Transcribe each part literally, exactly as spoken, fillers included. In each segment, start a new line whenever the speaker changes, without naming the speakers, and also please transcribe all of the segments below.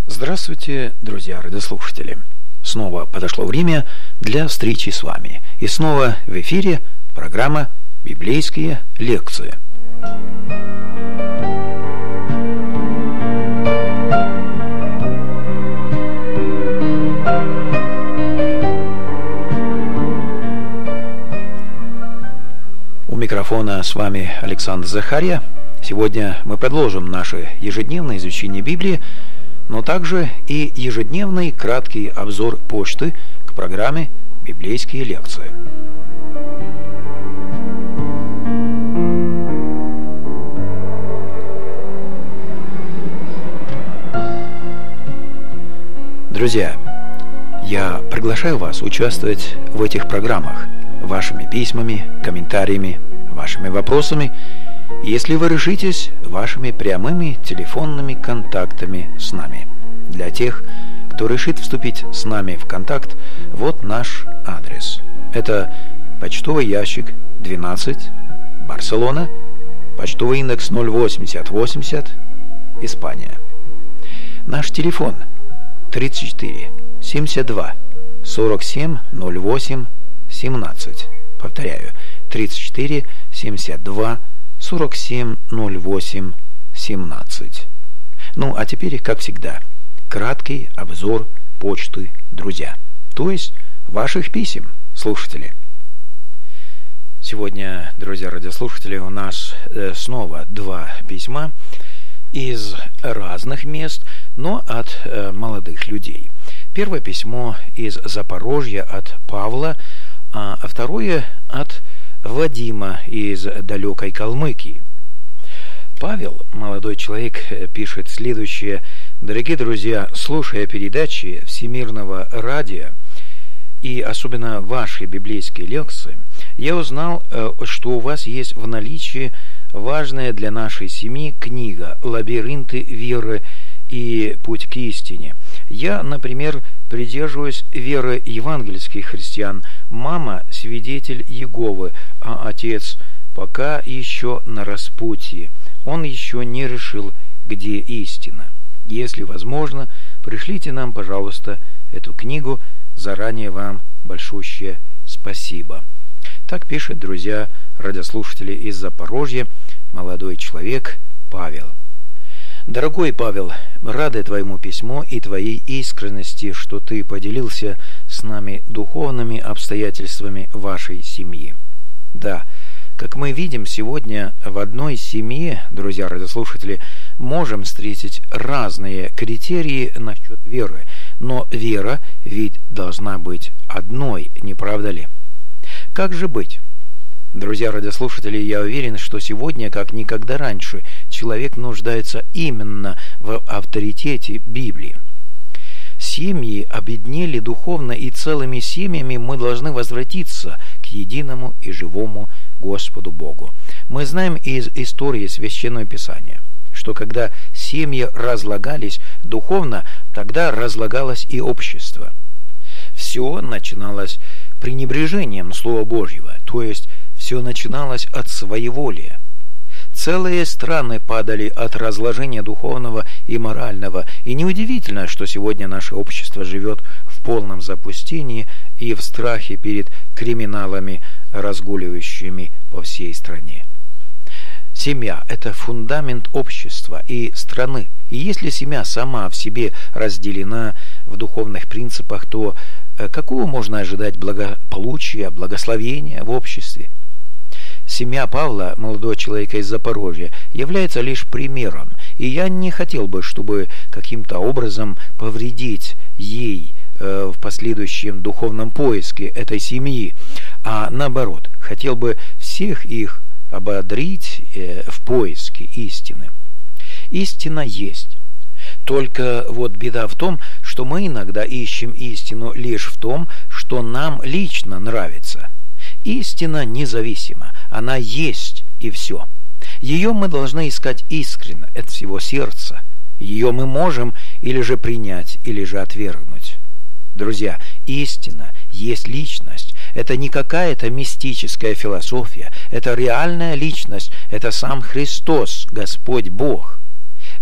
Здравствуйте, друзья радиослушатели! Снова подошло время для встречи с вами. И снова в эфире программа «Библейские лекции». У микрофона с вами Александр Захарья. Сегодня мы продолжим наше ежедневное изучение Библии, но также и ежедневный краткий обзор почты к программе «Библейские лекции». Друзья, я приглашаю вас участвовать в этих программах вашими письмами, комментариями, вашими вопросами, если вы решитесь, вашими прямыми телефонными контактами с нами. Для тех, кто решит вступить с нами в контакт, вот наш адрес. Это почтовый ящик двенадцать, Барселона, почтовый индекс ноль восемьдесят восемьдесят, Испания. Наш телефон тридцать четыре семьдесят два сорок семь ноль восемь семнадцать. Повторяю, тридцать четыре семьдесят два сорок семь ноль восемь семнадцать. Ну, а теперь, как всегда, краткий обзор почты, друзья. То есть ваших писем, слушатели. Сегодня, друзья радиослушатели, у нас э, снова два письма из разных мест, но от э, молодых людей. Первое письмо из Запорожья от Павла, а второе от Вадима из далекой Калмыкии. Павел, молодой человек, пишет следующее: «Дорогие друзья, слушая передачи Всемирного радио и особенно ваши библейские лекции, я узнал, что у вас есть в наличии важная для нашей семьи книга «Лабиринты веры и путь к истине». Я, например, придерживаюсь веры евангельских христиан. Мама – свидетель Иеговы, а отец пока еще на распутье. Он еще не решил, где истина. Если возможно, пришлите нам, пожалуйста, эту книгу. Заранее вам большущее спасибо». Так пишет, друзья радиослушатели, из Запорожья молодой человек Павел. Дорогой Павел, рады твоему письму и твоей искренности, что ты поделился с нами духовными обстоятельствами вашей семьи. Да, как мы видим сегодня, в одной семье, друзья радиослушатели, можем встретить разные критерии насчет веры, но вера ведь должна быть одной, не правда ли? Как же быть? Друзья радиослушатели, я уверен, что сегодня, как никогда раньше, человек нуждается именно в авторитете Библии. Семьи обеднели духовно, и целыми семьями мы должны возвратиться к единому и живому Господу Богу. Мы знаем из истории Священного Писания, что когда семьи разлагались духовно, тогда разлагалось и общество. Все начиналось пренебрежением Слова Божьего, то есть все начиналось от своеволия. Целые страны падали от разложения духовного и морального, и неудивительно, что сегодня наше общество живет в полном запустении и в страхе перед криминалами, разгуливающими по всей стране. Семья – это фундамент общества и страны, и если семья сама в себе разделена в духовных принципах, то какого можно ожидать благополучия, благословения в обществе? Семья Павла, молодого человека из Запорожья, является лишь примером, и я не хотел бы, чтобы каким-то образом повредить ей э, в последующем духовном поиске этой семьи, а наоборот, хотел бы всех их ободрить э, в поиске истины. Истина есть. Только вот беда в том, что мы иногда ищем истину лишь в том, что нам лично нравится. Истина независима, она есть и все. Ее мы должны искать искренне, от всего сердца. Ее мы можем или же принять, или же отвергнуть. Друзья, истина есть личность. Это не какая-то мистическая философия. Это реальная личность. Это сам Христос, Господь Бог.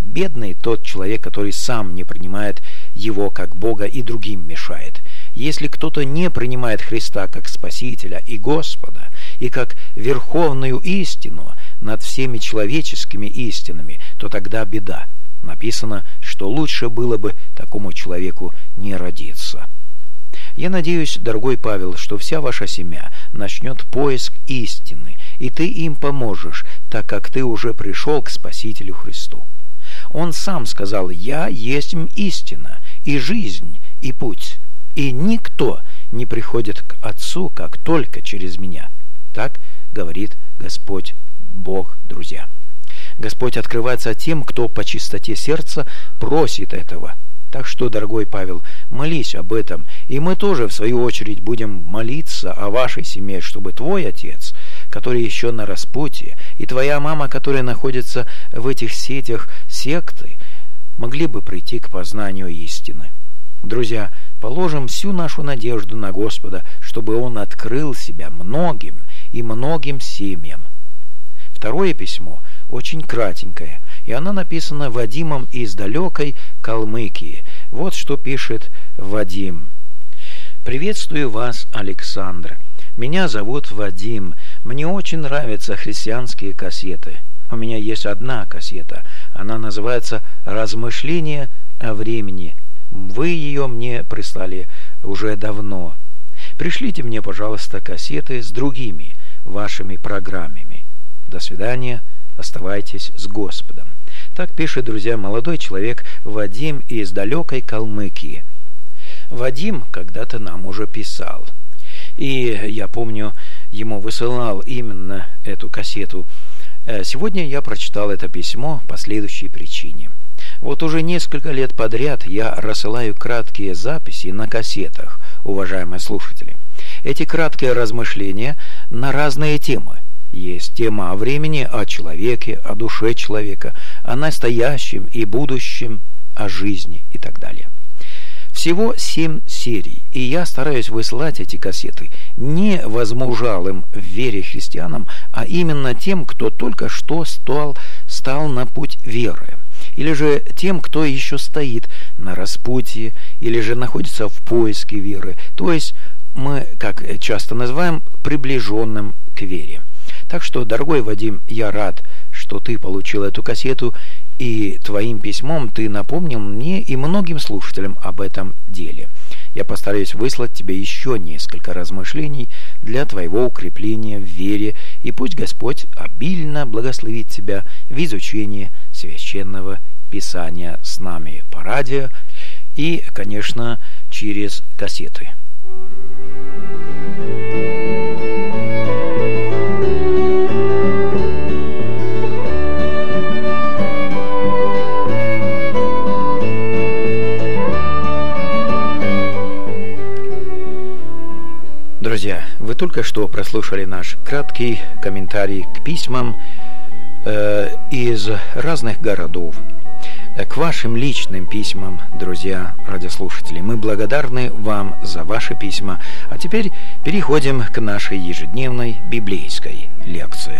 Бедный тот человек, который сам не принимает Его как Бога и другим мешает. Если кто-то не принимает Христа как Спасителя и Господа, и как верховную истину над всеми человеческими истинами, то тогда беда. Написано, что лучше было бы такому человеку не родиться. Я надеюсь, дорогой Павел, что вся ваша семья начнет поиск истины, и ты им поможешь, так как ты уже пришел к Спасителю Христу. Он сам сказал: «Я есть истина, и жизнь, и путь, и никто не приходит к Отцу, как только через меня». Так говорит Господь Бог, друзья. Господь открывается тем, кто по чистоте сердца просит этого. Так что, дорогой Павел, молись об этом, и мы тоже, в свою очередь, будем молиться о вашей семье, чтобы твой отец, который еще на распутье, и твоя мама, которая находится в этих сетях секты, могли бы прийти к познанию истины. Друзья, положим всю нашу надежду на Господа, чтобы Он открыл себя многим и многим семьям. Второе письмо очень кратенькое, и оно написано Вадимом из далекой Калмыкии. Вот что пишет Вадим. «Приветствую вас, Александр. Меня зовут Вадим. Мне очень нравятся христианские кассеты. У меня есть одна кассета. Она называется «Размышления о времени». Вы ее мне прислали уже давно. Пришлите мне, пожалуйста, кассеты с другими вашими программами. До свидания. Оставайтесь с Господом». Так пишет, друзья, молодой человек Вадим из далекой Калмыкии. Вадим когда-то нам уже писал. И я помню, ему высылал именно эту кассету. Сегодня я прочитал это письмо по следующей причине. Вот уже несколько лет подряд я рассылаю краткие записи на кассетах, уважаемые слушатели. Эти краткие размышления на разные темы. Есть тема о времени, о человеке, о душе человека, о настоящем и будущем, о жизни и так далее. Всего семь серий, и я стараюсь высылать эти кассеты не возмужалым в вере христианам, а именно тем, кто только что стал, стал на путь веры, или же тем, кто еще стоит на распутье, или же находится в поиске веры, то есть мы, как часто называем, приближенным к вере. Так что, дорогой Вадим, я рад, что ты получил эту кассету, и твоим письмом ты напомнил мне и многим слушателям об этом деле. Я постараюсь выслать тебе еще несколько размышлений для твоего укрепления в вере, и пусть Господь обильно благословит тебя в изучении Священного Писания с нами по радио и, конечно, через кассеты. Друзья, вы только что прослушали наш краткий комментарий к письмам э, из разных городов. К вашим личным письмам, друзья радиослушатели, мы благодарны вам за ваши письма. А теперь переходим к нашей ежедневной библейской лекции.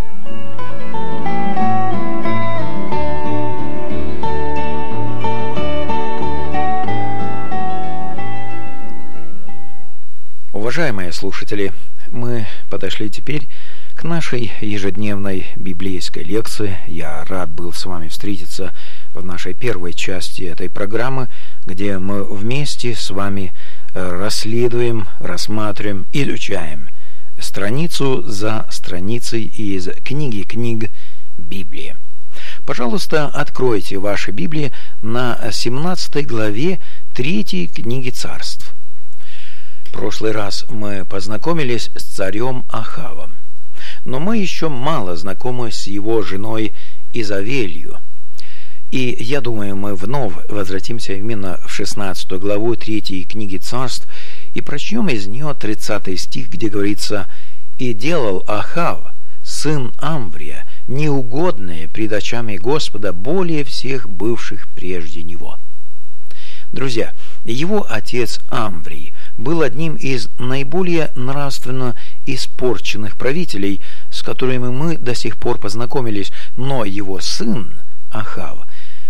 Уважаемые слушатели, мы подошли теперь к нашей ежедневной библейской лекции. Я рад был с вами встретиться в нашей первой части этой программы, где мы вместе с вами расследуем, рассматриваем, изучаем страницу за страницей из книги книг Библии. Пожалуйста, откройте ваши Библии на семнадцатой главе третьей книги Царств. В прошлый раз мы познакомились с царем Ахавом, но мы еще мало знакомы с его женой Изавелью. И я думаю, мы вновь возвратимся именно в шестнадцатую главу третьей книги Царств и прочтем из нее тридцатый стих, где говорится: «И делал Ахав, сын Амврия, неугодное пред очами Господа более всех бывших прежде него». Друзья, его отец Амврий был одним из наиболее нравственно испорченных правителей, с которыми мы до сих пор познакомились, но его сын Ахав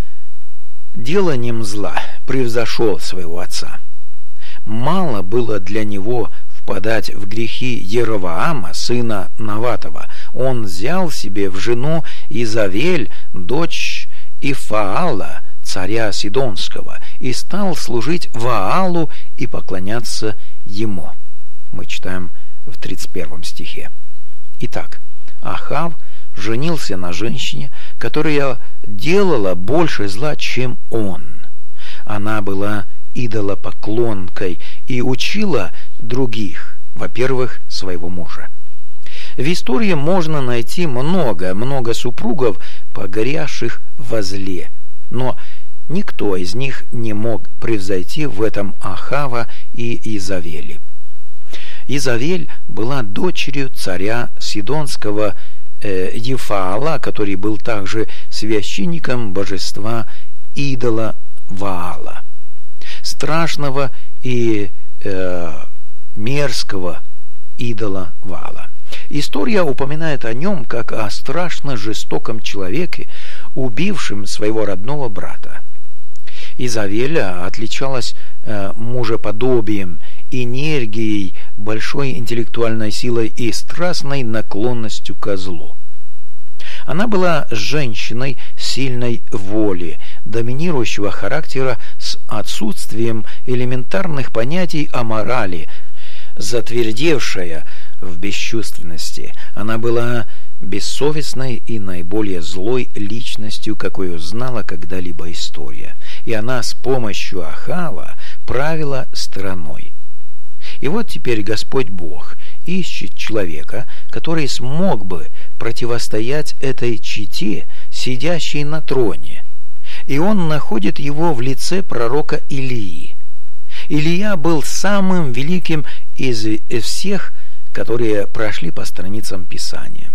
деланием зла превзошел своего отца. Мало было для него впадать в грехи Еровоама, сына Наватова. Он взял себе в жену Изавель, дочь Ифаала, царя Сидонского, и стал служить Ваалу и поклоняться ему. Мы читаем в тридцать первом стихе. Итак, Ахав женился на женщине, которая делала больше зла, чем он. Она была идолопоклонкой и учила других, во-первых, своего мужа. В истории можно найти много, много супругов, погорявших во зле, но никто из них не мог превзойти в этом Ахава и Изавели. Изавель была дочерью царя Сидонского э, Ефаала, который был также священником божества идола Ваала, страшного и э, мерзкого идола Ваала. История упоминает о нем как о страшно жестоком человеке, убившем своего родного брата. Изавеля отличалась э, мужеподобием, энергией, большой интеллектуальной силой и страстной наклонностью ко злу. Она была женщиной сильной воли, доминирующего характера с отсутствием элементарных понятий о морали, затвердевшая в бесчувственности. Она была бессовестной и наиболее злой личностью, какую знала когда-либо история. И она с помощью Ахава правила страной. И вот теперь Господь Бог ищет человека, который смог бы противостоять этой чете, сидящей на троне. И он находит его в лице пророка Илии. Илия был самым великим из всех, которые прошли по страницам Писания.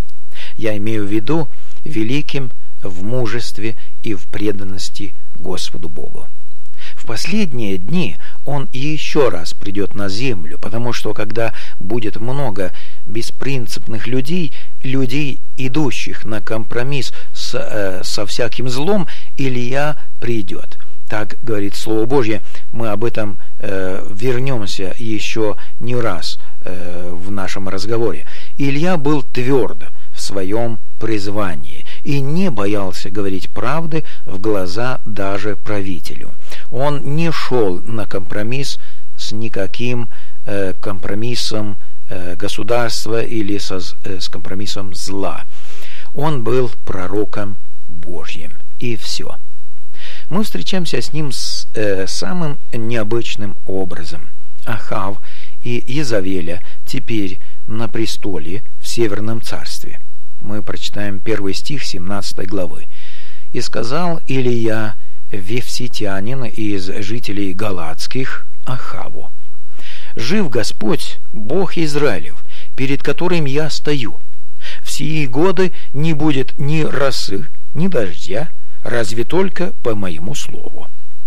Я имею в виду великим в мужестве и в преданности Господу Богу. В последние дни он еще раз придет на землю, потому что когда будет много беспринципных людей, людей, идущих на компромисс с, э, со всяким злом, Илия придет. Так говорит Слово Божье. Мы об этом э, вернемся еще не раз э, в нашем разговоре. Илья был тверд в своем призвании и не боялся говорить правды в глаза даже правителю. Он не шел на компромисс с никаким э, компромиссом э, государства или со, э, с компромиссом зла. Он был пророком Божьим, и все. Мы встречаемся с ним с, э, самым необычным образом. Ахав и Изавеля теперь на престоле в Северном царстве. Мы прочитаем первый стих семнадцатой главы. «И сказал Илия Вифситянин из жителей Галатских Ахаву: жив Господь, Бог Израилев, перед которым я стою. В сии годы не будет ни росы, ни дождя, разве только по моему слову».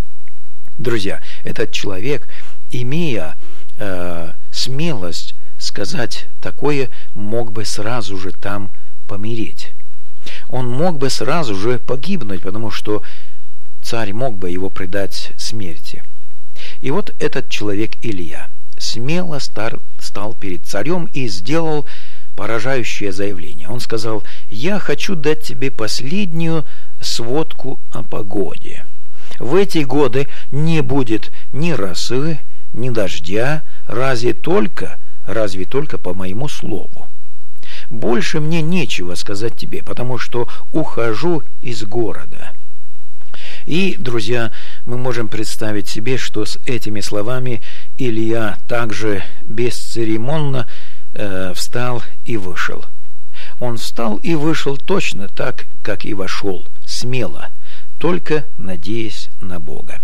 Друзья, этот человек, имея э, смелость сказать такое, мог бы сразу же там помереть. Он мог бы сразу же погибнуть, потому что царь мог бы его предать смерти. И вот этот человек Илия смело стар, стал перед царем и сделал поражающее заявление. Он сказал: «Я хочу дать тебе последнюю сводку о погоде. В эти годы не будет ни росы, ни дождя, разве только, разве только по моему слову. Больше мне нечего сказать тебе, потому что ухожу из города». И, друзья, мы можем представить себе, что с этими словами Илия также бесцеремонно э, встал и вышел. Он встал и вышел точно так, как и вошел, смело, только надеясь на Бога.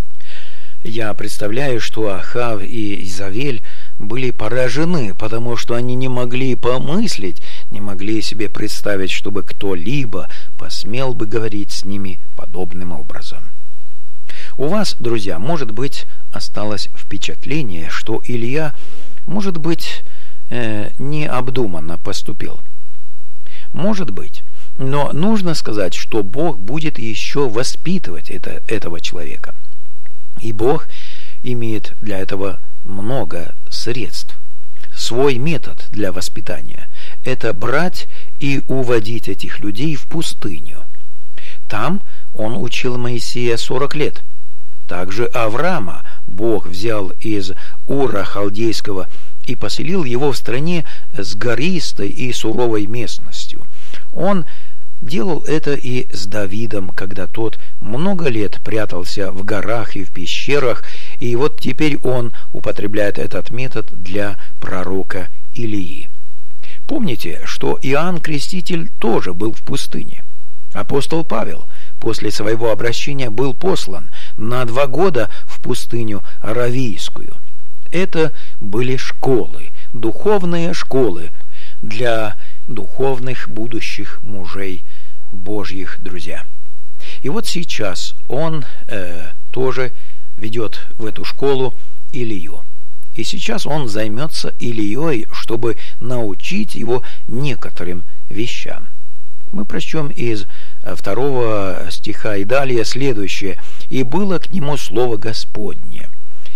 Я представляю, что Ахав и Изавель были поражены, потому что они не могли помыслить, не могли себе представить, чтобы кто-либо посмел бы говорить с ними подобным образом. У вас, друзья, может быть, осталось впечатление, что Илья, может быть, э, необдуманно поступил. Может быть, Но нужно сказать, что Бог будет еще воспитывать это, этого человека. И Бог имеет для этого много средств. Свой метод для воспитания – это брать и уводить этих людей в пустыню. Там он учил Моисея сорок лет. Также Авраама Бог взял из Ура Халдейского и поселил его в стране с гористой и суровой местностью. Он делал это и с Давидом, когда тот много лет прятался в горах и в пещерах, и вот теперь он употребляет этот метод для пророка Илии. Помните, что Иоанн Креститель тоже был в пустыне. Апостол Павел после своего обращения был послан на два года в пустыню Аравийскую. Это были школы, духовные школы для духовных будущих мужей Божьих, друзья. И вот сейчас он э, тоже ведет в эту школу Илью. И сейчас он займется Ильей, чтобы научить его некоторым вещам. Мы прочтем из второго стиха и далее следующее. «И было к нему слово Господне: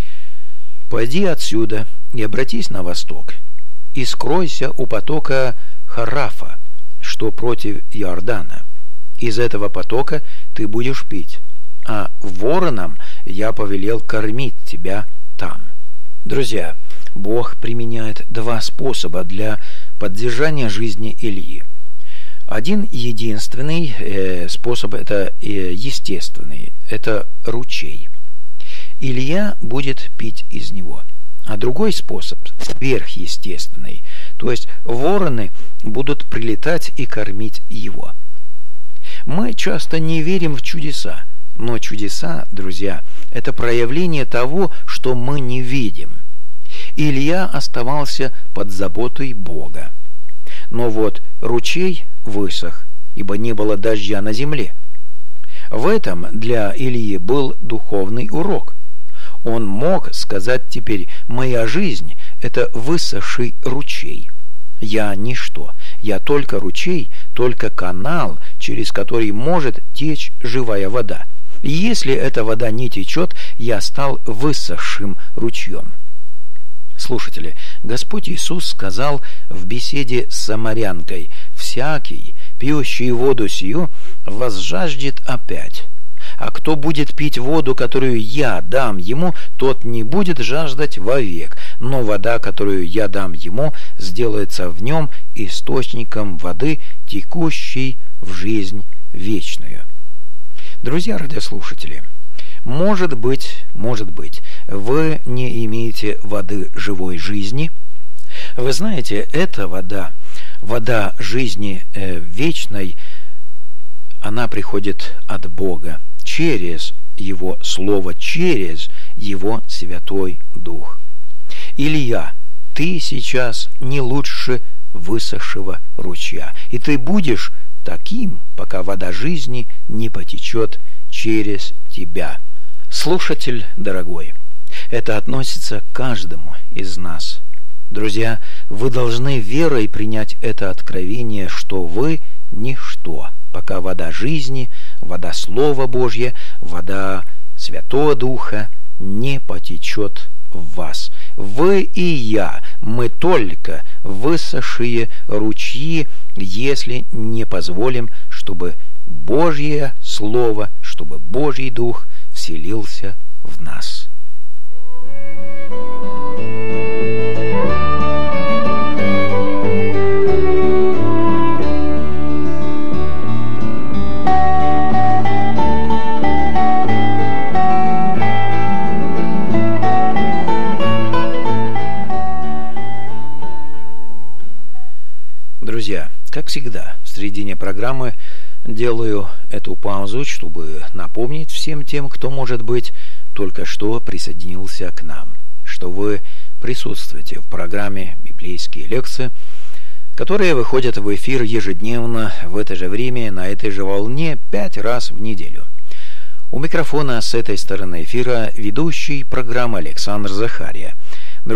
пойди отсюда и обратись на восток, и скройся у потока Харафа, что против Иордана. Из этого потока ты будешь пить, а воронам я повелел кормить тебя там». Друзья, Бог применяет два способа для поддержания жизни Ильи. Один единственный э, способ – это э, естественный, это ручей. Илья будет пить из него. А другой способ – сверхъестественный, то есть вороны будут прилетать и кормить его. Мы часто не верим в чудеса, но чудеса, друзья, это проявление того, что мы не видим. Илья оставался под заботой Бога. Но вот ручей высох, ибо не было дождя на земле. В этом для Ильи был духовный урок. Он мог сказать теперь: «Моя жизнь – это высохший ручей. Я ничто, я только ручей, только канал, через который может течь живая вода. И если эта вода не течет, я стал высохшим ручьем». Слушатели, Господь Иисус сказал в беседе с самарянкой: «Всякий, пьющий воду сию, возжаждет опять. А кто будет пить воду, которую я дам ему, тот не будет жаждать вовек, но вода, которую я дам ему, сделается в нем источником воды, текущей в жизнь вечную». Друзья радиослушатели, может быть, может быть, вы не имеете воды живой жизни. Вы знаете, эта вода, вода жизни э, вечной, она приходит от Бога через Его Слово, через Его Святой Дух. Илья, ты сейчас не лучше высохшего ручья, и ты будешь таким, пока вода жизни не потечет через тебя. Слушатель дорогой, это относится к каждому из нас. Друзья, вы должны верой принять это откровение, что вы ничто, пока вода жизни, вода Слова Божье, вода Святого Духа не потечет в вас. Вы и я, мы только высохшие ручьи, если не позволим, чтобы Божье Слово, чтобы Божий Дух вселился в нас. Друзья, как всегда, в середине программы делаю эту паузу, чтобы напомнить всем тем, кто, может быть, только что присоединился к нам, что вы присутствуете в программе «Библейские лекции», которые выходят в эфир ежедневно в это же время, на этой же волне, пять раз в неделю. У микрофона с этой стороны эфира ведущий программы Александр Захария.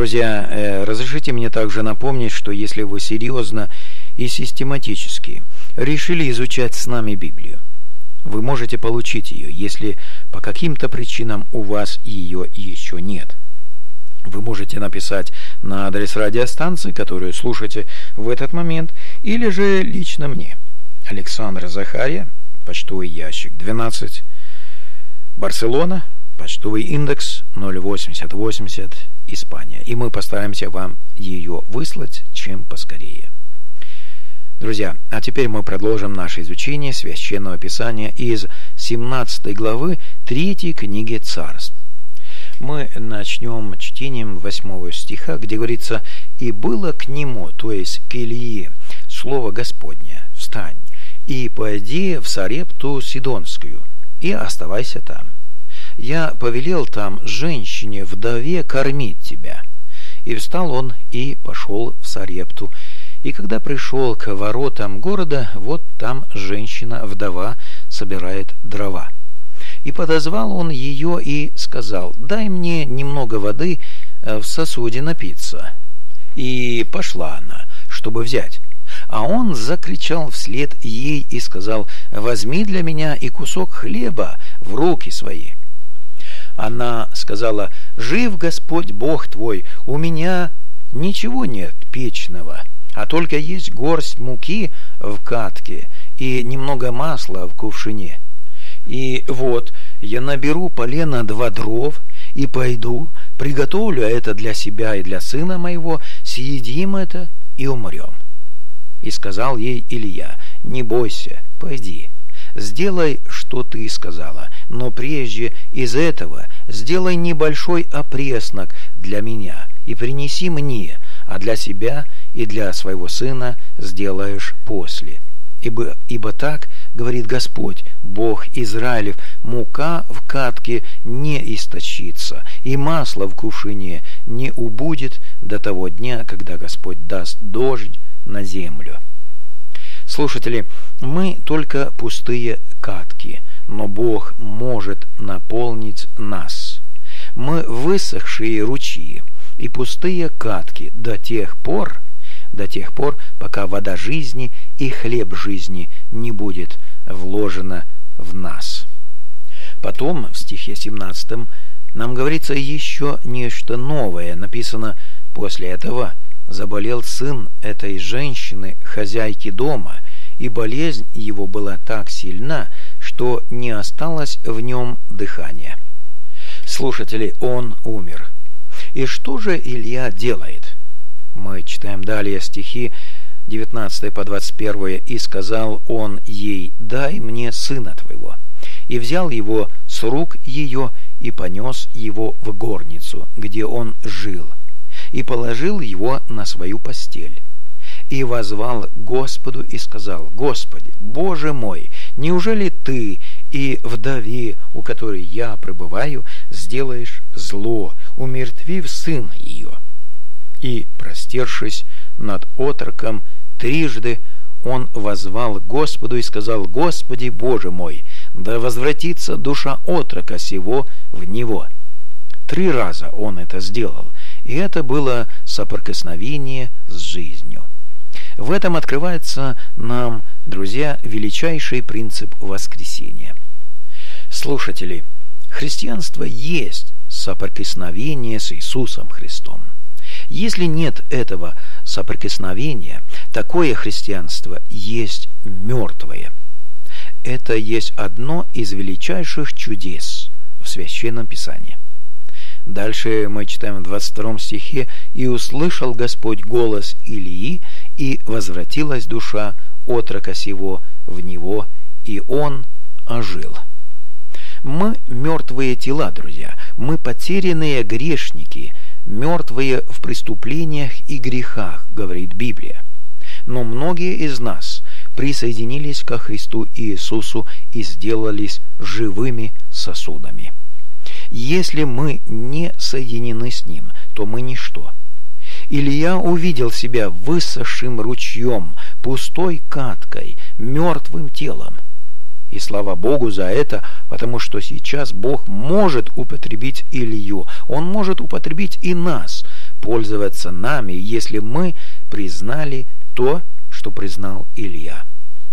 Друзья, разрешите мне также напомнить, что если вы серьезно и систематически решили изучать с нами Библию. Вы можете получить ее, если по каким-то причинам у вас ее еще нет. Вы можете написать на адрес радиостанции, которую слушаете в этот момент, или же лично мне. Александр Захария, почтовый ящик двенадцать, Барселона, почтовый индекс ноль восемьдесят восемьдесят, Испания. И мы постараемся вам ее выслать чем поскорее. Друзья, а теперь мы продолжим наше изучение Священного Писания из семнадцатой главы третьей книги Царств. Мы начнем чтением восьмого стиха, где говорится: «И было к нему», то есть к Илии, слово Господне: «Встань и пойди в Сарепту Сидонскую, и оставайся там. Я повелел там женщине-вдове кормить тебя». И встал он и пошел в Сарепту. И когда пришел к воротам города, вот там женщина-вдова собирает дрова. И подозвал он ее и сказал: «Дай мне немного воды в сосуде напиться». И пошла она, чтобы взять. А он закричал вслед ей и сказал: «Возьми для меня и кусок хлеба в руки свои». Она сказала: «Жив Господь Бог твой, у меня ничего нет печного, а только есть горсть муки в катке и немного масла в кувшине. И вот я наберу полено два дров и пойду, приготовлю это для себя и для сына моего, съедим это и умрем». И сказал ей Илья: «Не бойся, пойди, сделай, что ты сказала, но прежде из этого сделай небольшой опреснок для меня и принеси мне, а для себя и для своего сына сделаешь после. Ибо, ибо так, говорит Господь, Бог Израилев, мука в катке не истощится, и масло в кувшине не убудет до того дня, когда Господь даст дождь на землю». Слушатели, мы только пустые катки, но Бог может наполнить нас. Мы высохшие ручьи и пустые катки до тех пор, до тех пор, пока вода жизни и хлеб жизни не будет вложена в нас. Потом в стихе семнадцатом нам говорится еще нечто новое. Написано: «После этого заболел сын этой женщины, хозяйки дома, и болезнь его была так сильна, что не осталось в нем дыхания». Слушатели, он умер. И что же Илья делает? Мы читаем далее стихи девятнадцатый по двадцать первый. «И сказал он ей: дай мне сына твоего. И взял его с рук ее и понес его в горницу, где он жил, и положил его на свою постель. И воззвал к Господу и сказал: Господи, Боже мой, неужели ты и вдове, у которой я пребываю, сделаешь зло, умертвив сына ее? И, простершись над отроком трижды, он воззвал к Господу и сказал: Господи, Боже мой, да возвратится душа отрока сего в него. Три раза он это сделал, и это было соприкосновение с жизнью. В этом открывается нам, друзья, величайший принцип воскресения. Слушатели, христианство есть соприкосновение с Иисусом Христом. Если нет этого соприкосновения, такое христианство есть мертвое. Это есть одно из величайших чудес в Священном Писании. Дальше мы читаем в двадцать втором стихе: «И услышал Господь голос Илии, и возвратилась душа отрока сего в него, и он ожил». Мы мертвые тела, друзья, мы потерянные грешники, мертвые в преступлениях и грехах, говорит Библия. Но многие из нас присоединились ко Христу Иисусу и сделались живыми сосудами. Если мы не соединены с Ним, то мы ничто. Илья увидел себя высохшим ручьем, пустой каткой, мертвым телом. И слава Богу за это, потому что сейчас Бог может употребить Илью, Он может употребить и нас, пользоваться нами, если мы признали то, что признал Илья.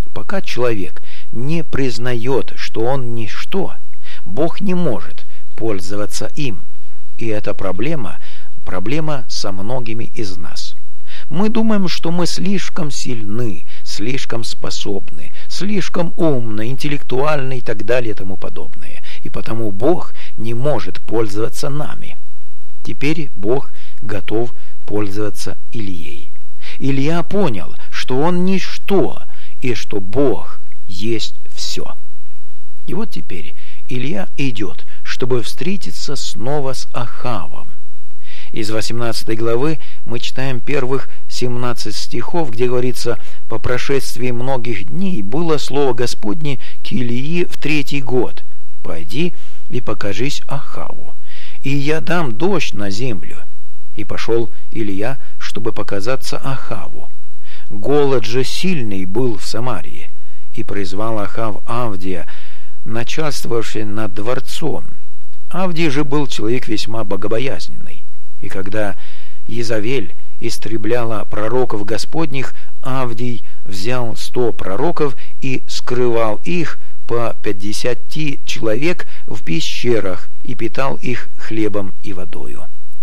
Пока человек не признает, что он ничто, Бог не может пользоваться им. И эта проблема, проблема со многими из нас. Мы думаем, что мы слишком сильны, слишком способны, слишком умны, интеллектуальны и так далее и тому подобное. И потому Бог не может пользоваться нами. Теперь Бог готов пользоваться Ильей. Илья понял, что он ничто, и что Бог есть все. И вот теперь Илья идет, чтобы встретиться снова с Ахавом. Из восемнадцатой главы мы читаем первых семнадцать стихов, где говорится: «По прошествии многих дней было слово Господне к Илии в третий год. Пойди и покажись Ахаву, и я дам дождь на землю». И пошел Илья, чтобы показаться Ахаву. Голод же сильный был в Самарии, и призвал Ахав Авдия, начальствовавший над дворцом. Авдий же был человек весьма богобоязненный. И когда Иезавель истребляла пророков Господних, Авдий взял сто пророков и скрывал их по пятидесяти человек в пещерах и питал их хлебом и водою.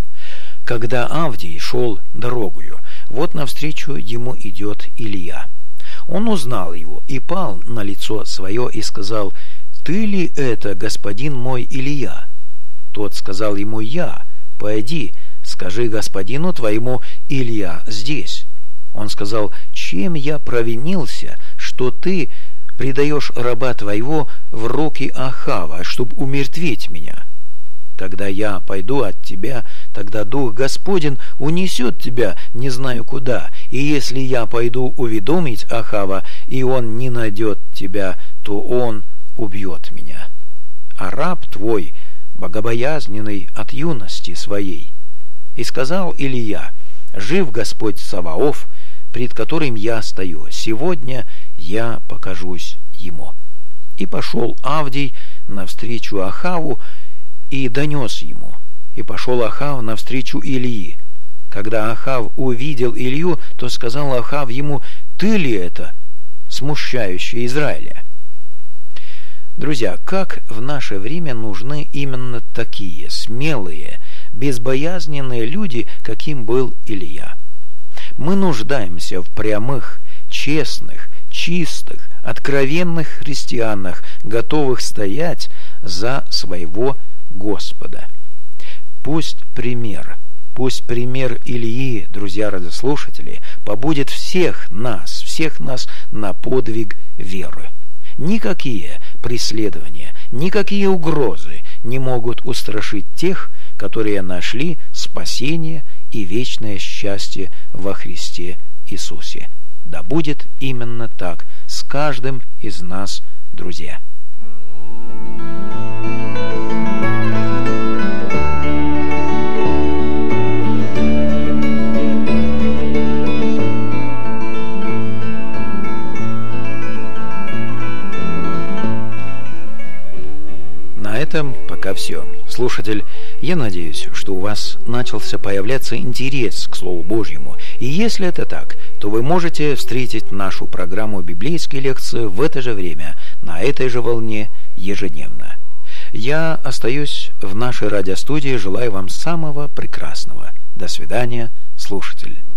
Когда Авдий шел дорогою, вот навстречу ему идет Илья. Он узнал его и пал на лицо свое и сказал: «Ты ли это, господин мой Илья?» Тот сказал ему: «Я. Пойди, скажи господину твоему: Илья здесь». Он сказал: «Чем я провинился, что ты предаешь раба твоего в руки Ахава, чтобы умертвить меня? Когда я пойду от тебя, тогда Дух Господень унесет тебя не знаю куда, и если я пойду уведомить Ахава, и он не найдет тебя, то он убьет меня. А раб твой богобоязненный от юности своей». И сказал Илья: «Жив Господь Саваоф, пред которым я стою, сегодня я покажусь ему». И пошел Авдий навстречу Ахаву и донес ему. И пошел Ахав навстречу Илии. Когда Ахав увидел Илью, то сказал Ахав ему: «Ты ли это, смущающий Израиля?» Друзья, как в наше время нужны именно такие смелые, безбоязненные люди, каким был Илья. Мы нуждаемся в прямых, честных, чистых, откровенных христианах, готовых стоять за своего Господа. Пусть пример, пусть пример Ильи, друзья радиослушатели, побудет всех нас, всех нас на подвиг веры. Никакие преследования, никакие угрозы не могут устрашить тех, которые нашли спасение и вечное счастье во Христе Иисусе. Да будет именно так с каждым из нас, друзья. На этом пока все. Слушатель, я надеюсь, что у вас начался появляться интерес к Слову Божьему. И если это так, то вы можете встретить нашу программу библейские лекции в это же время, на этой же волне, ежедневно. Я остаюсь в нашей радиостудии. Желаю вам самого прекрасного. До свидания, слушатель.